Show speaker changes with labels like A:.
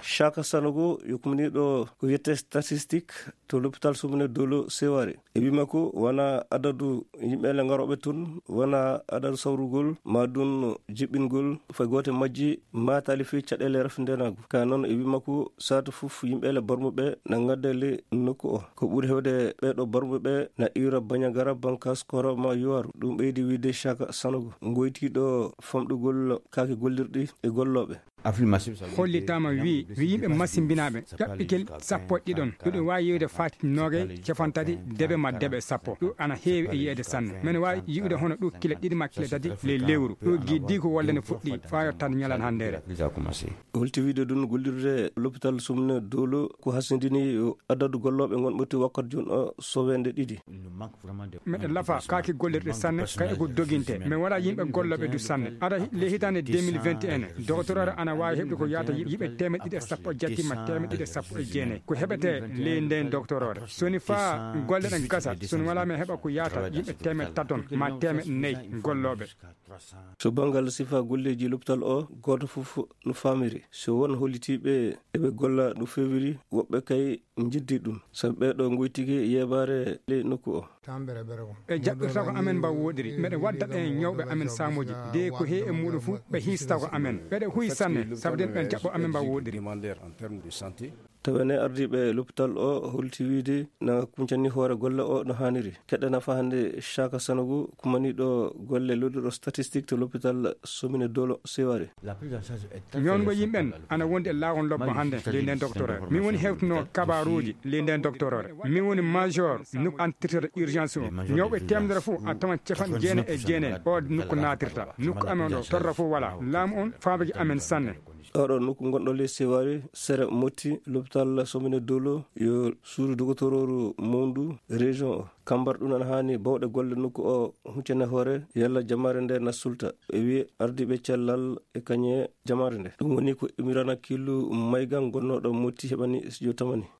A: Chaka Sanogo yokumniɗo ko wiyete statistique to l'hôpital Sumne Dolo Seware e wima ko wona adadu yimɓele garoɓe toon wona adadu sawrugol madun jiɓɓingol fay gote majji matali fi caɗele rafdenago ka noon e wima ko satu fof yimɓele barmuɓe na gaddele nokku o ko ɓuuri hewde ɓeɗo barmuɓe na ira bañagara bankas koroma yowaru ɗum ɓeydi wiide Chaka Sanogo goytiɗo famɗugol kaake gollirɗi e golloɓe
B: hollitama wi yimɓe masimbinaɓe ƴaɓɓikel sappo ɗiɗon ɗuɗum wawi yiwde fati nogue cefantati deɓe ma deɓe sappo ɗum ana heewi e yiyede sanne men wawi yiwde hono ɗo kile ɗiɗi ma kile tati ley lewru ɗo guiddi ko wolle ne fuɗɗi fa yottan ñalan handere
A: holti wiide ɗum gollirde l'hôpital Sumne Dolo ko hasindini adadu golloɓe gonɓoti wakkati joni o sowende ɗiɗi
B: meɗen lafa kaaki gollirɗe sanne kay ko doginte mais wala yimɓe golloɓe du sanne aɗa le hitande 2021 doctoreur ana wawi heɓde ko yata yiɓe temeɗɗe ɗiɗi e sappo e jattima temeɗɗe ɗiɗi e sappo e jeenayyi ko heɓete ley nden doctoreur soni fa golle ɗen gasa soni wala men heɓa ko yata yimɓe temeɗɗe taton ma temeɗɗe nayyi golloɓe
A: so banggal sifa golleji l'hôpital o goto foof no famiri so won hollitiɓe eɓe golla no fewiri woɓɓe kay jiddi ɗum sabi ɓeɗo goytiki yebare ley nokku o
B: e jaɓɓirta ko amen mbaw woɗiri meɗe wadda ɓen ñawɓe amen samoji de ko he e muɗum fo ɓe hista ko amen ɓeɗe huyi sanne saabu den ɓen jaɓɓo amen mbaw woɗiri
A: tawene ardiɓe l'hôpital o holti wiide na kuncani hoore golle o no hanniri keɗɗa nafa hannde Chaka Sanogo kumaniɗo golle lodduɗo statistique to l'hôpital Sumne Dolo Seware
B: ñowngo yimɓen ana wondi e lawol lobbo hannde ley nden doctoreur min woni hewtuno kabaruji ley nden doctoreur min woni major nokku entretien urgence o ñawɓe temdere fof a tawan capan jeene e jeene o nokku natirta nokku amen o torra fof wala laamu on fabaji amen sanne
A: oɗo nokku gonɗo ley Seware sere motti l'hôpital Sumne Dolo yo suudu doctoreur Mondou région o kambar ɗum an hani bawɗe golle nokku o huccane hoore yalla jamare nde nassulta e wi ardiɓe cellal e kañe jamare nde ɗum woni ko Imirana Killu Maygan gonnoɗo motti heɓani studio tamani